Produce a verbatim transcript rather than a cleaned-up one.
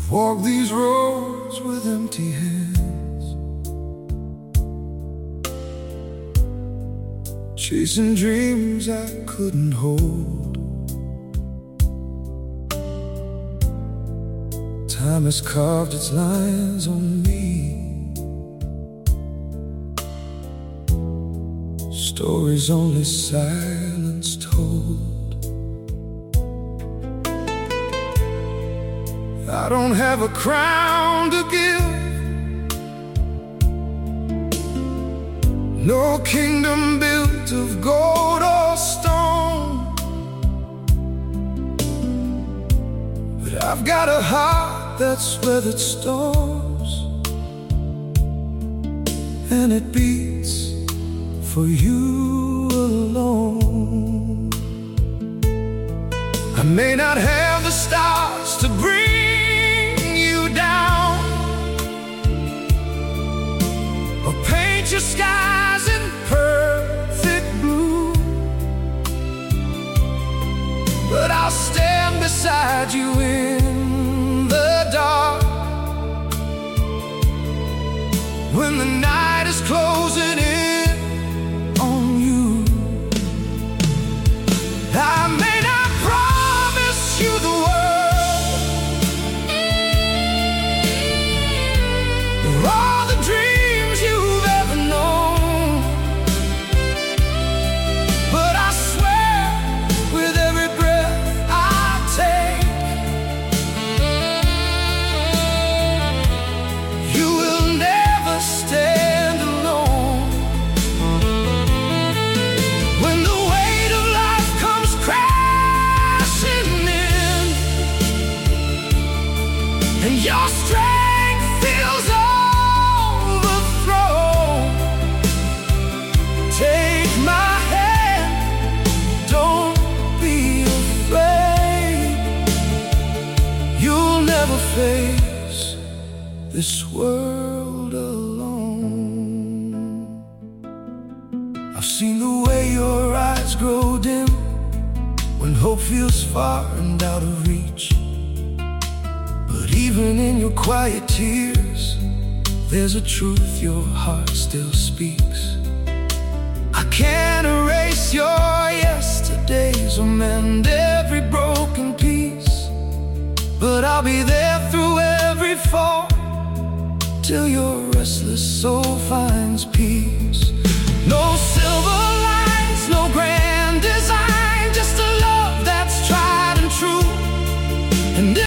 I've walked these roads with empty hands, chasing dreams I couldn't hold. Time has carved its lines on me, stories only silence told. I don't have a crown to give, no kingdom built of gold or stone, but I've got a heart that's weathered storms, and it beats for you alone. I may not have the stars to bring you down, or paint your skies in perfect blue, but I'll stand beside you in the dark, when the night is closing in on you. I may not promise you the world, or all the dreams you've ever known, but I swear with every breath I take, you will never stand alone. When the weight of life comes crashing in, and your strength feels overthrown, take my hand, don't be afraid. You'll never face this world alone. I've seen the way your eyes grow dim when hope feels far and out of reach, but even in your quiet tears, there's a truth your heart still speaks. I can't erase your yesterdays or mend every broken piece, but I'll be there through every fall, till your restless soul finds peace. No silver